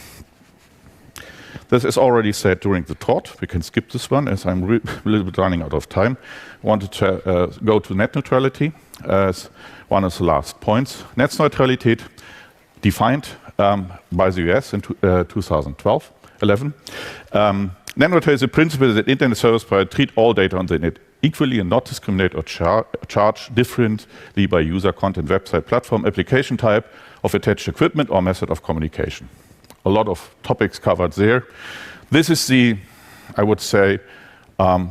this is already said during the talk. We can skip this one as I'm a little bit running out of time. I wanted to uh, go to net neutrality as one of the last points. Net neutrality defined um, by the U S in uh, two thousand twelve, eleven. Um, net neutrality is a principle that internet service providers treat all data on the net equally and not discriminate or char charge differently by user, content, website, platform, application type of attached equipment or method of communication. A lot of topics covered there. This is the, I would say, um,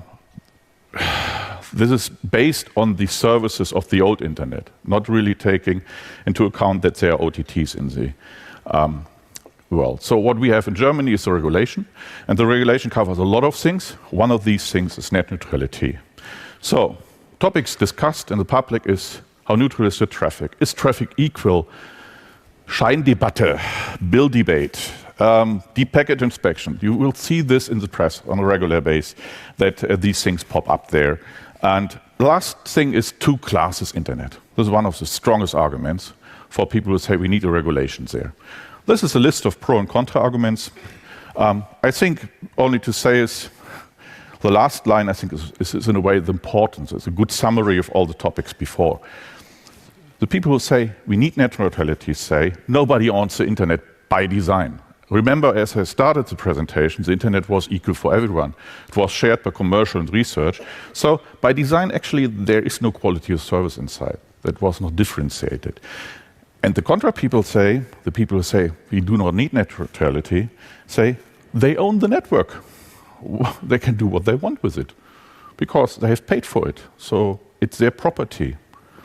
this is based on the services of the old internet, not really taking into account that there are O T Ts in the um, world. So what we have in Germany is a regulation, and the regulation covers a lot of things. One of these things is net neutrality. So, topics discussed in the public is how neutral is the traffic? Is traffic equal? Scheindebatte, bill debate, um, deep packet inspection. You will see this in the press on a regular basis, that uh, these things pop up there. And the last thing is two classes internet. This is one of the strongest arguments for people who say we need a regulation there. This is a list of pro and contra arguments. Um, I think only to say is, the last line, I think, is, is, is in a way the importance. It's a good summary of all the topics before. The people who say we need net neutrality say nobody owns the internet by design. Remember, as I started the presentation, the internet was equal for everyone. It was shared by commercial and research. So by design, actually, there is no quality of service inside. That was not differentiated. And the contra people say, the people who say we do not need net neutrality, say they own the network. They can do what they want with it because they have paid for it. So it's their property.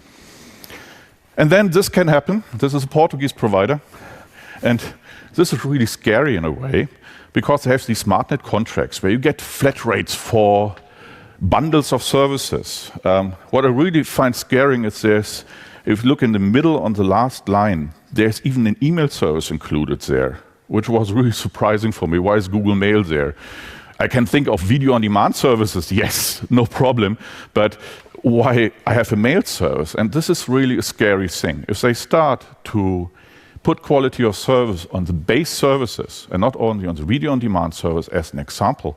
And then this can happen. This is a Portuguese provider. And this is really scary in a way because they have these SmartNet contracts where you get flat rates for bundles of services. Um, what I really find scary is there's, if you look in the middle on the last line, there's even an email service included there, which was really surprising for me. Why is Google Mail there? I can think of video-on-demand services, yes, no problem, but why I have a mail service? And this is really a scary thing. If they start to put quality of service on the base services and not only on the video-on-demand service as an example,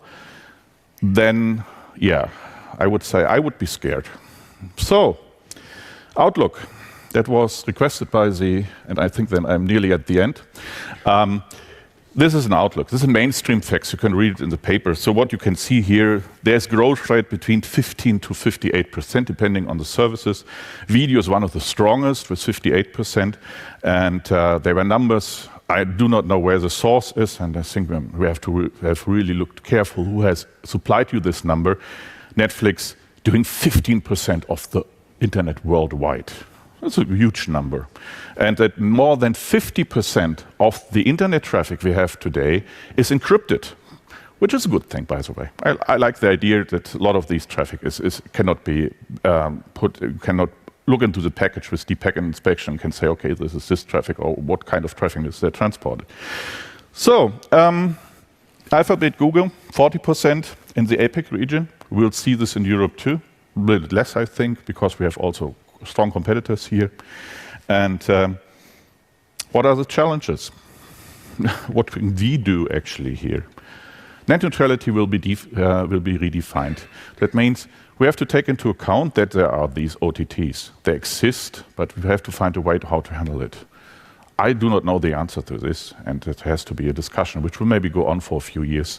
then, yeah, I would say I would be scared. So, Outlook, that was requested by the, and I think then I'm nearly at the end. Um, This is an outlook. This is a mainstream facts. You can read it in the paper. So what you can see here, there's growth rate between fifteen to fifty-eight percent, depending on the services. Video is one of the strongest, with fifty-eight percent. And uh, there were numbers. I do not know where the source is, and I think we have to re have really looked careful who has supplied you this number. Netflix doing fifteen percent of the internet worldwide. That's a huge number. And that more than fifty percent of the internet traffic we have today is encrypted, which is a good thing, by the way. I, I like the idea that a lot of these traffic is, is cannot be um, put, cannot look into the package with deep packet inspection and can say, okay, this is this traffic, or what kind of traffic is there transported. So, um, Alphabet, Google, forty percent in the APAC region. We'll see this in Europe too. A little less, I think, because we have also strong competitors here. And um, what are the challenges? What can we do actually here? Net neutrality will be, uh, will be redefined. That means we have to take into account that there are these O T Ts. They exist, but we have to find a way to how to handle it. I do not know the answer to this, and it has to be a discussion, which will maybe go on for a few years.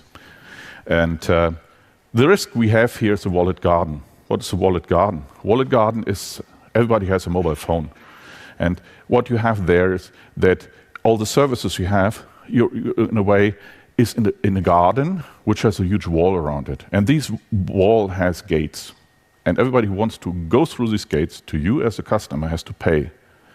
And uh, the risk we have here is the walled garden. What is a walled garden? Walled garden is, everybody has a mobile phone. And what you have there is that all the services you have, you're, you're in a way, is in, the, in a garden which has a huge wall around it. And this wall has gates. And everybody who wants to go through these gates, to you as a customer, has to pay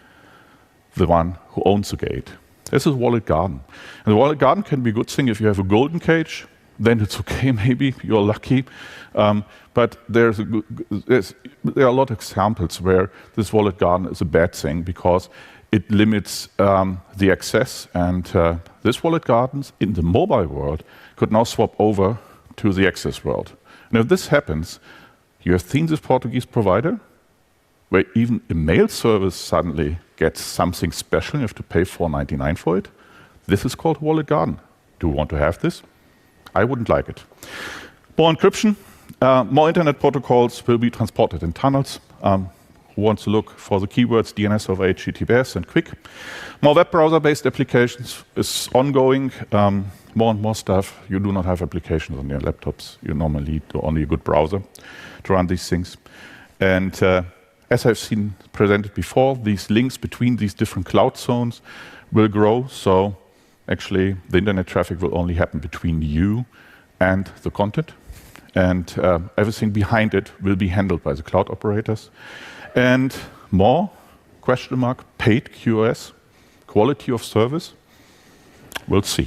the one who owns the gate. This is a walled garden. And the walled garden can be a good thing if you have a golden cage, then it's okay, maybe, you're lucky. Um, but there's a, there's, there are a lot of examples where this walled garden is a bad thing because it limits um, the access, and uh, this walled gardens in the mobile world could now swap over to the access world. And if this happens, you have seen this Portuguese provider, where even a mail service suddenly gets something special, you have to pay four ninety-nine for it. This is called walled garden. Do you want to have this? I wouldn't like it. More encryption, uh, more internet protocols will be transported in tunnels. Um, who wants to look for the keywords D N S over H T T P S and quick. More web browser-based applications is ongoing. Um, more and more stuff. You do not have applications on your laptops. You normally do only a good browser to run these things. And uh, as I've seen presented before, these links between these different cloud zones will grow. So actually, the internet traffic will only happen between you and the content. And uh, everything behind it will be handled by the cloud operators. And more, question mark, paid Q o S, quality of service, we'll see.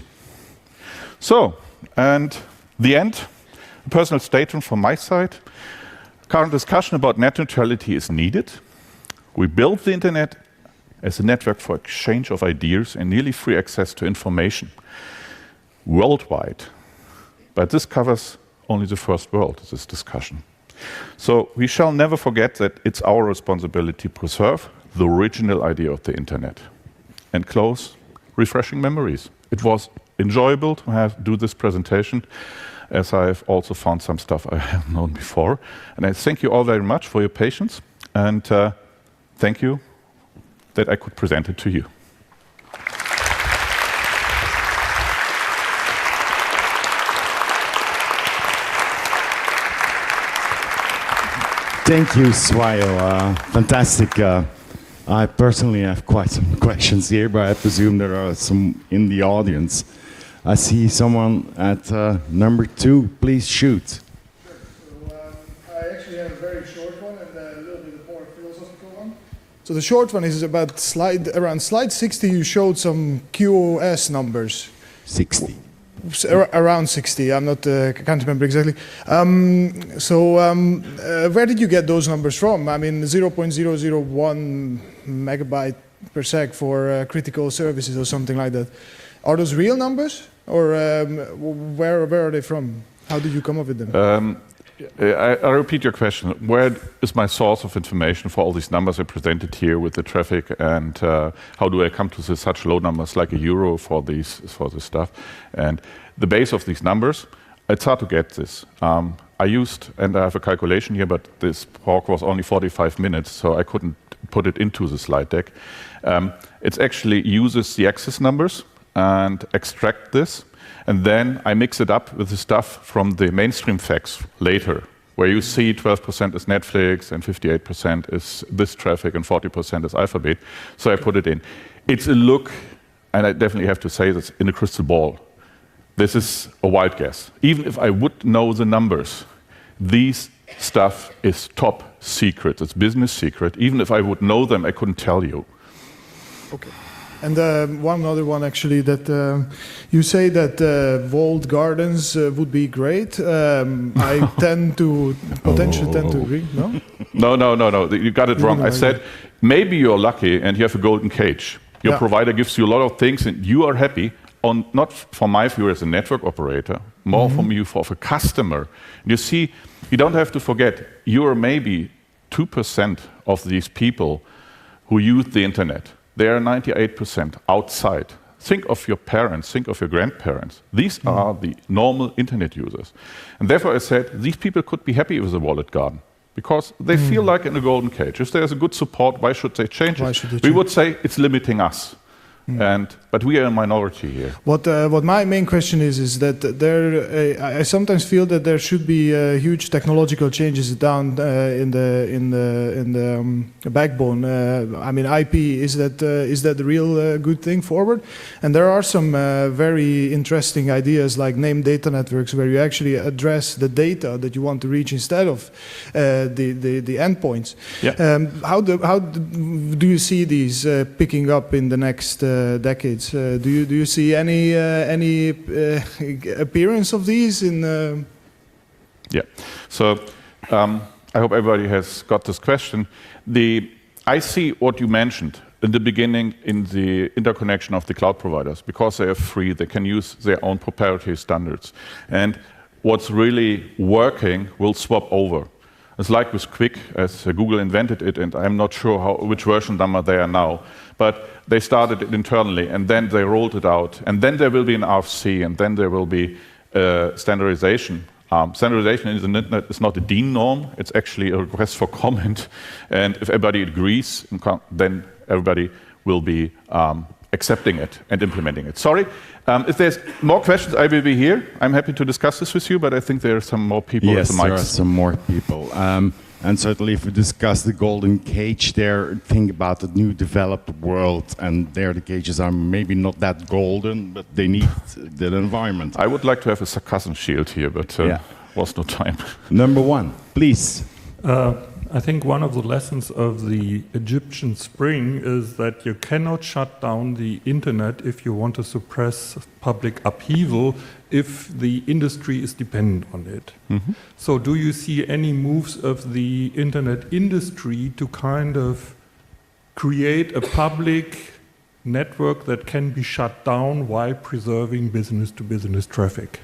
So, and the end, a personal statement from my side. Current discussion about net neutrality is needed. We built the internet as a network for exchange of ideas and nearly free access to information worldwide. But this covers only the first world, this discussion. So we shall never forget that it's our responsibility to preserve the original idea of the internet and close refreshing memories. It was enjoyable to have do this presentation, as I've also found some stuff I have known before. And I thank you all very much for your patience, and uh, thank you that I could present it to you. Thank you, Swayo. Uh, fantastic. Uh, I personally have quite some questions here, but I presume there are some in the audience. I see someone at uh, number two. Please shoot. Sure. So um, I actually have a very short one and a little bit more philosophical one. So the short one is about slide around slide sixty. You showed some Q o S numbers. sixty. Around sixty, I'm not, uh, can't remember exactly. Um, so um, uh, where did you get those numbers from? I mean, zero point zero zero one megabyte per sec for uh, critical services or something like that. Are those real numbers, or um, where, where are they from? How did you come up with them? Um, I, I repeat your question. Where is my source of information for all these numbers I presented here with the traffic, and uh, how do I come to the, such low numbers like a euro for these for this stuff? And the base of these numbers, it's hard to get this. Um, I used, and I have a calculation here, but this talk was only forty-five minutes, so I couldn't put it into the slide deck. Um, it actually uses the access numbers and extract this. And then I mix it up with the stuff from the mainstream facts later, where you see twelve percent is Netflix and fifty-eight percent is this traffic and forty percent is Alphabet. So I put it in. It's a look, and I definitely have to say this, in a crystal ball. This is a wild guess. Even if I would know the numbers, these stuff is top secret. It's business secret. Even if I would know them, I couldn't tell you. Okay. And uh, one other one, actually, that uh, you say that uh, walled gardens uh, would be great. Um, I tend to, potentially oh. tend to agree, no? No, no, no, no, you got it wrong. I said, maybe you're lucky and you have a golden cage. Your yeah. provider gives you a lot of things and you are happy, on, not from my view as a network operator, more mm-hmm. from you for a customer. You see, you don't have to forget, you're maybe two percent of these people who who use the internet, they are ninety-eight percent outside. Think of your parents, think of your grandparents. These mm. are the normal internet users. And therefore I said, these people could be happy with the walled garden because they mm. feel like in a golden cage. If there's a good support, why should they change why it? Should they we change? would say it's limiting us. Mm. And, but we are a minority here. What uh, what my main question is is that there, uh, I sometimes feel that there should be uh, huge technological changes down uh, in the in the in the um, backbone. Uh, I mean, I P is that uh, is that the real uh, good thing forward? And there are some uh, very interesting ideas like named data networks, where you actually address the data that you want to reach instead of uh, the, the the endpoints. Yeah. Um, how do how do you see these uh, picking up in the next Uh, decades? Uh, do you do you see any uh, any uh, appearance of these in? Uh... Yeah. So um, I hope everybody has got this question. The I see what you mentioned in the beginning in the interconnection of the cloud providers, because they are free. They can use their own proprietary standards, and what's really working will swap over. It's like with Quick, as uh, Google invented it, and I'm not sure how, which version number they are now, but they started it internally, and then they rolled it out, and then there will be an R F C, and then there will be uh, standardization. Um, standardization in the internet is not a D I N norm, it's actually a request for comment, and if everybody agrees, then everybody will be um, accepting it and implementing it. Sorry, um, if there's more questions, I will be here. I'm happy to discuss this with you, but I think there are some more people yes, at the mics. Yes, there are some more people. Um, and certainly if we discuss the golden cage there, think about the new developed world, and there the cages are maybe not that golden, but they need the environment. I would like to have a sarcasm shield here, but uh, yeah. was no time. Number one, please. Uh, I think one of the lessons of the Egyptian Spring is that you cannot shut down the internet if you want to suppress public upheaval if the industry is dependent on it. Mm-hmm. So do you see any moves of the internet industry to kind of create a public network that can be shut down while preserving business-to-business traffic?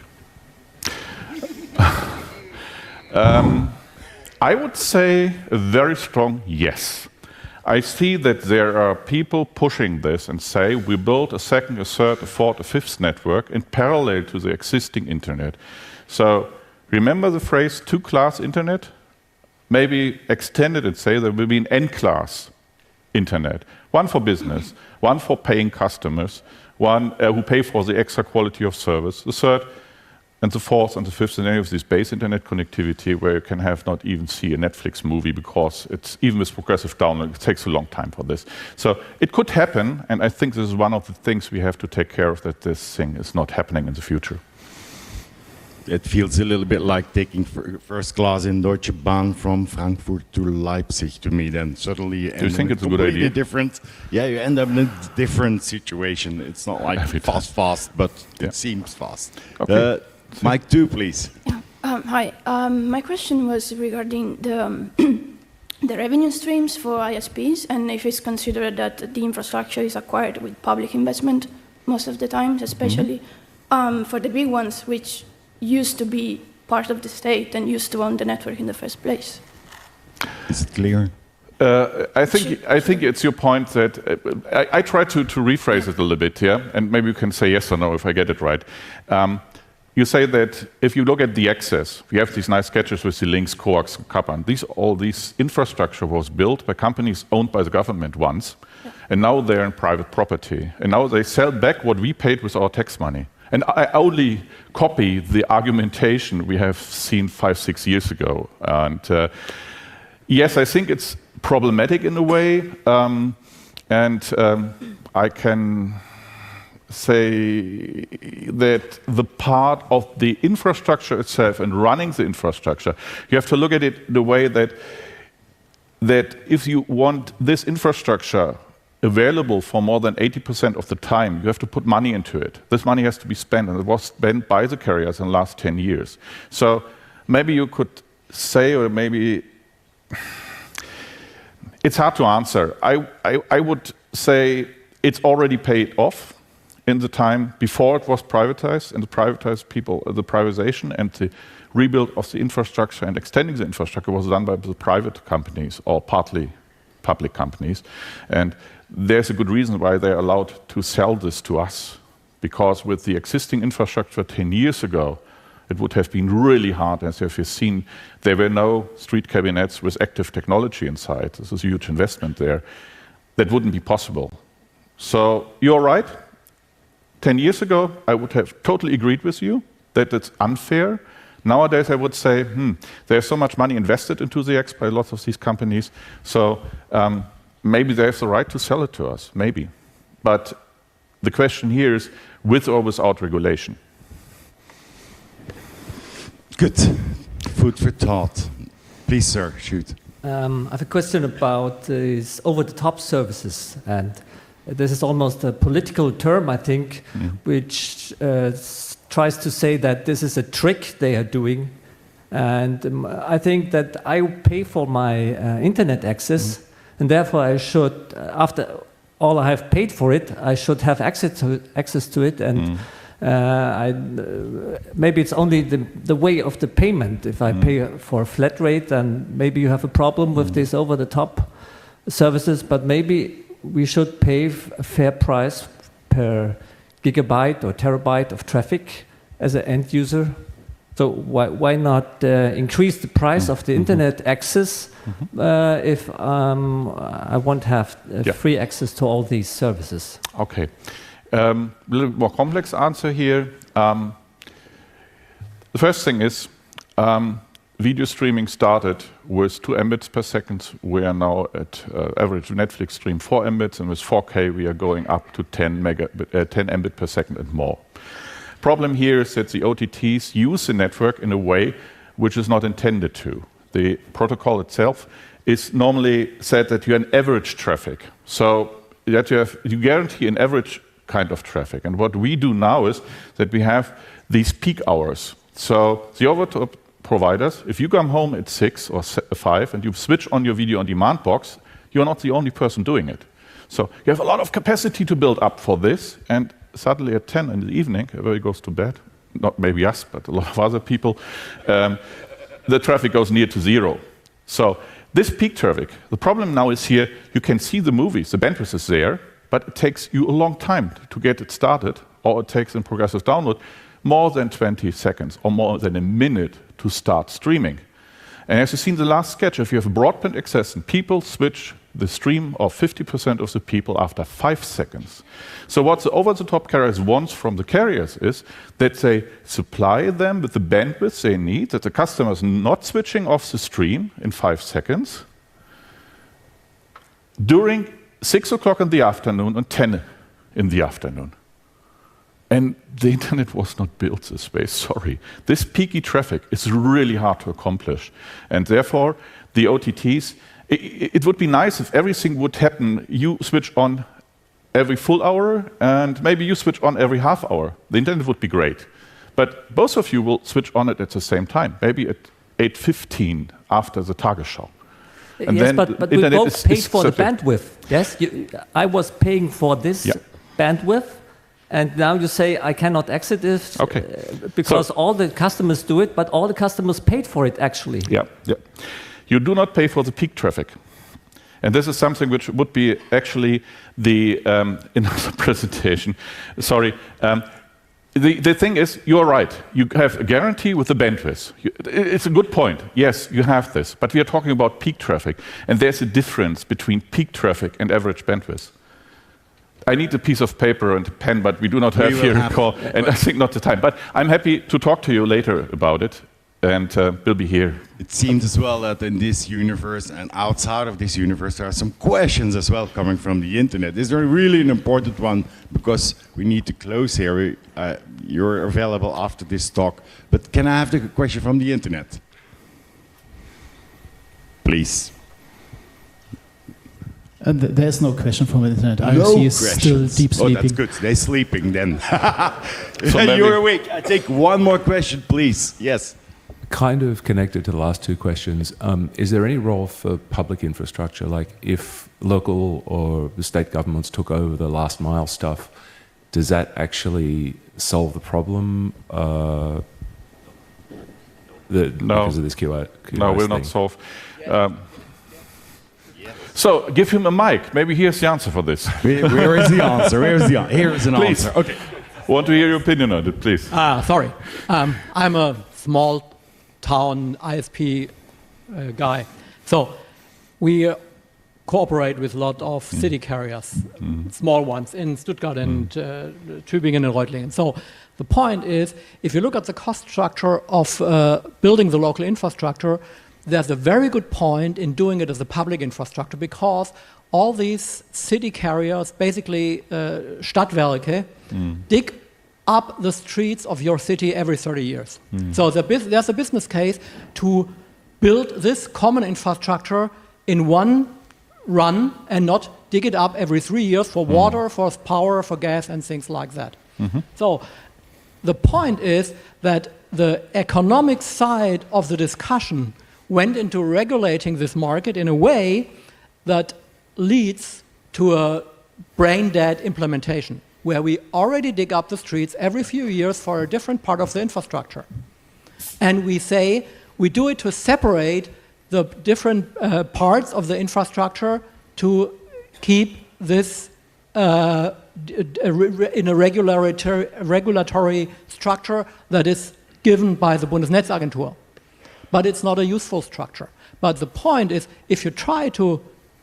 um, I would say a very strong yes. I see that there are people pushing this and say we build a second, a third, a fourth, a fifth network in parallel to the existing internet. So remember the phrase two-class internet? Maybe extend it and say there will be an N-class internet. One for business, one for paying customers, one uh, who pay for the extra quality of service, the third, and the fourth and the fifth, and any of this base internet connectivity where you can have not even see a Netflix movie because it's even with progressive download, it takes a long time for this. So it could happen, and I think this is one of the things we have to take care of, that this thing is not happening in the future. It feels a little bit like taking first class in Deutsche Bahn from Frankfurt to Leipzig to me. Then suddenly you Do you think it's a good idea? Different, yeah, you end up in a different situation. It's not like Every fast, fast, but yeah. it seems fast. Okay. Uh, Mike two, please. Yeah. Um, hi. Um, my question was regarding the um, the revenue streams for I S Ps, and if it's considered that the infrastructure is acquired with public investment most of the time, especially mm-hmm. um, for the big ones, which used to be part of the state and used to own the network in the first place. Is it clear? Uh, I think I think it's your point that uh, I, I try to, to rephrase it a little bit, yeah, and maybe you can say yes or no if I get it right. Um, you say that if you look at the access, we have these nice sketches with the links, coax, kappa, and these all these infrastructure was built by companies owned by the government once, yeah. and now they're in private property, and now they sell back what we paid with our tax money. And I only copy the argumentation we have seen five, six years ago. And uh, yes, I think it's problematic in a way, um, and um, I can say that the part of the infrastructure itself and running the infrastructure, you have to look at it the way that that if you want this infrastructure available for more than eighty percent of the time, you have to put money into it. This money has to be spent, and it was spent by the carriers in the last ten years. So maybe you could say, or maybe it's hard to answer. I, I, I would say it's already paid off in the time before it was privatized, and the privatized people, uh, the privatization and the rebuild of the infrastructure and extending the infrastructure was done by the private companies, or partly public companies. And there's a good reason why they're allowed to sell this to us. Because with the existing infrastructure ten years ago, it would have been really hard. As you've seen, there were no street cabinets with active technology inside. This is a huge investment there. That wouldn't be possible. So you're right. Ten years ago, I would have totally agreed with you that it's unfair. Nowadays, I would say, hmm, there's so much money invested into the X by lots of these companies, so um, maybe they have the right to sell it to us, maybe. But the question here is, with or without regulation? Good. Food for thought. Please, sir, shoot. Um, I have a question about these over-the-top services, and this is almost a political term, I think, mm. which uh, tries to say that this is a trick they are doing. And um, I think that I pay for my uh, internet access, mm. and therefore I should, after all I have paid for it, I should have access to, access to it. And mm. uh, I, uh, maybe it's only the, the way of the payment. If I mm. pay for a flat rate, then maybe you have a problem with mm. these over-the-top services, but maybe we should pay a fair price per gigabyte or terabyte of traffic as an end user. So why, why not uh, increase the price mm-hmm. of the internet access mm-hmm. uh, if um, I want to have uh, yeah. free access to all these services? Okay. Um, a little more complex answer here. Um, the first thing is, um, video streaming started with two mbits per second. We are now at uh, average Netflix stream four mbits, and with four K we are going up to ten, megabit, uh, ten mbit per second and more. Problem here is that the O T Ts use the network in a way which is not intended to. The protocol itself is normally said that you have an average traffic, so that you have you guarantee an average kind of traffic. And what we do now is that we have these peak hours. So the over-the-top providers, if you come home at six or five and you switch on your video on demand box, you're not the only person doing it. So you have a lot of capacity to build up for this, and suddenly at ten in the evening, everybody goes to bed, not maybe us, but a lot of other people, um, the traffic goes near to zero. So this peak traffic, the problem now is here, you can see the movies, the bandwidth is there, but it takes you a long time to get it started, or it takes in progressive download more than twenty seconds or more than a minute to start streaming. And as you see in the last sketch, if you have broadband access and people switch the stream of fifty percent of the people after five seconds. So what the over-the-top carriers want from the carriers is that they supply them with the bandwidth they need, that the customer is not switching off the stream in five seconds during six o'clock in the afternoon and ten in the afternoon. And the internet was not built this way, sorry. This peaky traffic is really hard to accomplish. And therefore, the O T Ts, it, it would be nice if everything would happen. You switch on every full hour, and maybe you switch on every half hour. The internet would be great. But both of you will switch on it at the same time, maybe at eight fifteen after the Tagesschau. And yes, then but, but we both is, paid is for the bandwidth. Yes, you, I was paying for this yeah. bandwidth. And now you say I cannot exit it okay. uh, because so, all the customers do it, but all the customers paid for it actually. Yeah, yeah. You do not pay for the peak traffic. And this is something which would be actually the, um, in another presentation, sorry. Um, the, the thing is, you're right. You have a guarantee with the bandwidth. You, it's a good point. Yes, you have this. But we are talking about peak traffic. And there's a difference between peak traffic and average bandwidth. I need a piece of paper and a pen, but we do not have here a call, and I think not the time. But I'm happy to talk to you later about it, and uh, we'll be here. It seems as well that in this universe and outside of this universe, there are some questions as well coming from the internet. Is there really an important one? Because we need to close here. Uh, you're available after this talk. But can I have the question from the internet? Please. Uh, th there's no question from the internet. I No C is still deep sleeping. Oh, that's good. They're sleeping then. So you're awake. I take one more question, please. Yes. Kind of connected to the last two questions. Um, is there any role for public infrastructure? Like if local or the state governments took over the last mile stuff, does that actually solve the problem? Uh, the, no. Because of this Q I. No, will not solve. Um, So give him a mic. Maybe here's the answer for this. Where, where is the answer? Where is the answer? Here is an Please. answer. Okay. Want to hear your opinion on it, please. Ah, sorry. Um, I'm a small town I S P uh, guy. So we uh, cooperate with a lot of Mm. city carriers, Mm. small ones in Stuttgart and uh, Tübingen and Reutlingen. So the point is, if you look at the cost structure of uh, building the local infrastructure, there's a very good point in doing it as a public infrastructure because all these city carriers, basically uh, Stadtwerke, Mm. dig up the streets of your city every thirty years. Mm. So the bus- there's a business case to build this common infrastructure in one run and not dig it up every three years for Mm. water, for power, for gas, and things like that. Mhm. So the point is that the economic side of the discussion went into regulating this market in a way that leads to a brain-dead implementation, where we already dig up the streets every few years for a different part of the infrastructure. And we say we do it to separate the different uh, parts of the infrastructure to keep this uh, d- d- re- re- in a regulatory, regulatory structure that is given by the Bundesnetzagentur. But it's not a useful structure. But the point is, if you try to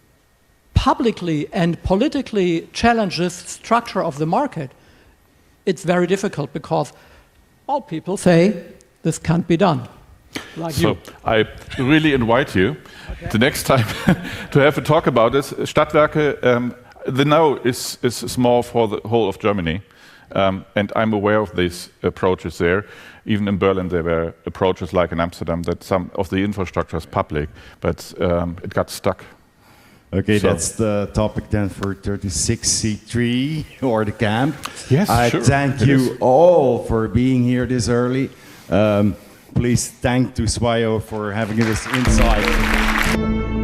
publicly and politically challenge this structure of the market, it's very difficult because all people say this can't be done. Like So you. I really invite you the next time to have a talk about this. Stadtwerke, um, the now is, is small for the whole of Germany. Um, and I'm aware of these approaches there. Even in Berlin, there were approaches like in Amsterdam that some of the infrastructure is public, but um, it got stuck. Okay, So- that's the topic then for thirty-six C three or the camp. Yes, I sure, thank it you is. all for being here this early. Um, please thank to Swayo for having this insight.